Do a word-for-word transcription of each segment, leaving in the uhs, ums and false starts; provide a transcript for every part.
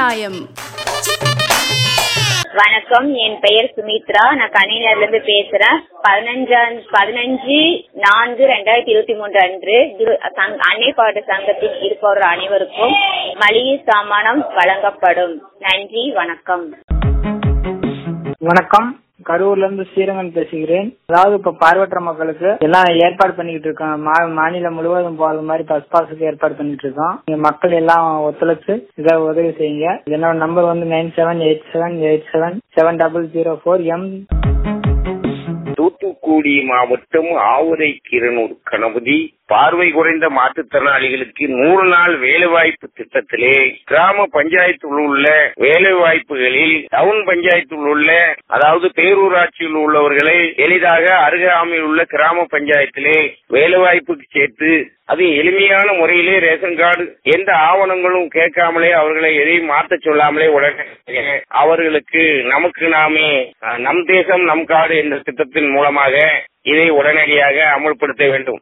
நியாயம். வணக்கம், என் பெயர் சுமித்ரா. நான் கணினர்ல இருந்து பேசுறேன். பதினஞ்சாம் பதினஞ்சு நான்கு ரெண்டாயிரத்தி இருபத்தி மூன்று அன்று அன்னை பாட்டு சங்கத்தில் இருப்பவர்கள் அனைவருக்கும் மளிகை சாமானம் வழங்கப்படும். நன்றி, வணக்கம். வணக்கம், கரூர்ல இருந்து ஸ்ரீரங்கன் பேசுகிறேன். அதாவது இப்ப பார்வையற்ற மக்களுக்கு எல்லாம் ஏற்பாடு பண்ணிட்டு இருக்கோம். மாநிலம் முழுவதும் போறது மாதிரி பஸ் பாஸுக்கு ஏற்பாடு பண்ணிட்டு இருக்கோம். மக்கள் எல்லாம் ஒத்துழைச்சு இதை உதவி செய்யுங்க. என்னோட நம்பர் வந்து nine seven eight seven eight seven seven double zero four M. Thoothukudi மாவட்டம் ஆவுரை கிரனூர் கணபதி பார்வை குறைந்த மாற்றுத்திறனாளிகளுக்கு நூறு நாள் வேலைவாய்ப்பு திட்டத்திலே கிராம பஞ்சாயத்தில் உள்ள வேலைவாய்ப்புகளில் டவுன் பஞ்சாயத்தில் உள்ள அதாவது பேரூராட்சியில் உள்ளவர்களை எளிதாக அருகாமையில் உள்ள கிராம பஞ்சாயத்திலே வேலைவாய்ப்புக்கு சேர்த்து அது எளிமையான முறையிலே ரேஷன் கார்டு எந்த ஆவணங்களும் கேட்காமலே அவர்களை எதையும் மாற்ற சொல்லாமலே உடனே அவர்களுக்கு நமக்கு நாமே நம் தேசம் நம் கார்டு என்ற திட்டத்தின் மூலமாக இதை உடனடியாக அமல்படுத்த வேண்டும்.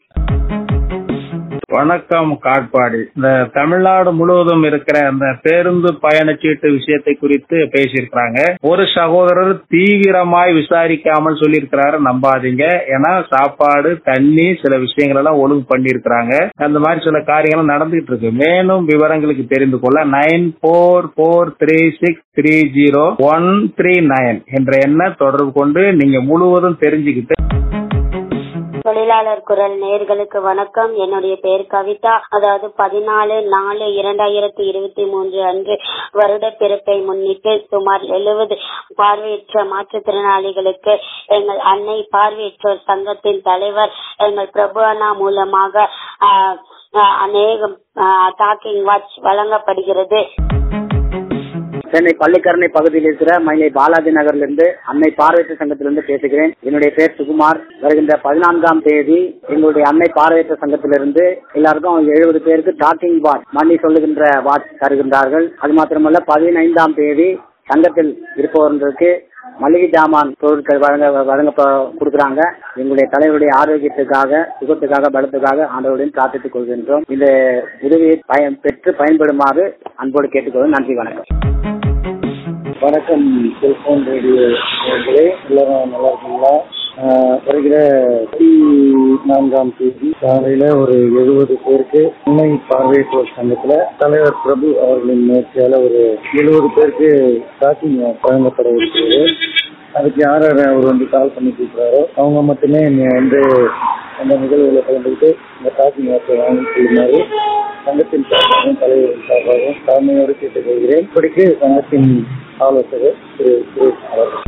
வணக்கம் காட்பாடி. இந்த தமிழ்நாடு முழுவதும் இருக்கிற அந்த பேருந்து பயணச்சீட்டு விஷயத்தை குறித்து பேசியிருக்கிறாங்க. ஒரு சகோதரர் தீவிரமாய் விசாரிக்காமல் சொல்லியிருக்கிறாரு, நம்பாதீங்க. ஏன்னா சாப்பாடு தண்ணி சில விஷயங்கள் எல்லாம் ஒழுங்கு பண்ணிருக்கிறாங்க. அந்த மாதிரி சில காரியங்களும் நடந்துகிட்டு இருக்கு. மேலும் விவரங்களுக்கு தெரிந்து கொள்ள nine four four three six three zero one three nine என்ற எண்ணை தொடர்பு கொண்டு நீங்க முழுவதும் தெரிஞ்சுக்கிட்டு. தொழிலாளர் குரல் நேயர்களுக்கு வணக்கம். என்னுடைய பெயர் கவிதா. அதாவது பதினாலு நாலு இரண்டாயிரத்தி இருபத்தி மூன்று அன்று வருட பிறப்பை முன்னிட்டு சுமார் எழுபது பார்வையற்ற மாற்றுத்திறனாளிகளுக்கு எங்கள் அன்னை பார்வையற்றோர் சங்கத்தின் தலைவர் எங்கள் பிரபு அண்ணா மூலமாக அநேகம் டாக்கிங் வாட்ச் வழங்கப்படுகிறது. சென்னை பள்ளிக்கரணை பகுதியில் இருக்கிற மயிலை பாலாஜி நகர்ல இருந்து அன்னை பார்வையற்ற சங்கத்திலிருந்து பேசுகிறேன். என்னுடைய பேர் சுகுமார். வருகின்ற பதினான்காம் தேதி எங்களுடைய அன்னை பார்வையற்ற சங்கத்திலிருந்து எல்லாருக்கும் எழுபது பேருக்கு டாக்கிங் வாட்ச் மணி சொல்லுகின்ற வாட்ச் தருகின்றார்கள். அது மாத்திரமல்ல பதினைந்தாம் தேதி சங்கத்தில் இருப்பவர்களுக்கு மளிகை ஜாமான் பொருட்கள் வழங்க வழங்க கொடுக்குறாங்க. எங்களுடைய தலைவருடைய ஆரோக்கியத்துக்காக, சுகத்துக்காக, பலத்துக்காக ஆண்டவருடன் பிரார்த்தித்துக் கொள்கின்றோம். இந்த உதவியை பயன் பெற்று பயன்படுமாறு அன்போடு கேட்டுக்கொள்வோம். நன்றி, வணக்கம். வணக்கம் செல்போன் ரேடியோ நேயர்களே, எல்லாரும் நல்லா இருக்கீங்களா? வருகிற நான்காம் தேதி காலையில ஒரு எழுபது பேருக்கு அன்னை பார்வையற்றோர் சங்கத்துல தலைவர் பிரபு அவர்களின் முயற்சியால ஒரு எழுபது பேருக்கு டாக்கிங் வழங்கப்பட இருக்கிறது. அதுக்கு யார் யார் அவர் வந்து கால் பண்ணி கூப்பிடுறாரோ அவங்க மட்டுமே வந்து அந்த நிகழ்வுகளை கலந்துக்கிட்டு இந்த டாக்கிங் வாட்சை வாங்கி கொள்ளுமாறு சங்கத்தின் சார்பாகவும் தலைவரின் சார்பாகவும் தலைமையோடு கேட்டுக்கொள்கிறேன். இப்படிக்கு சங்கத்தின் ஆலோசகர் திரு சுரேஷ் அவர்கள்.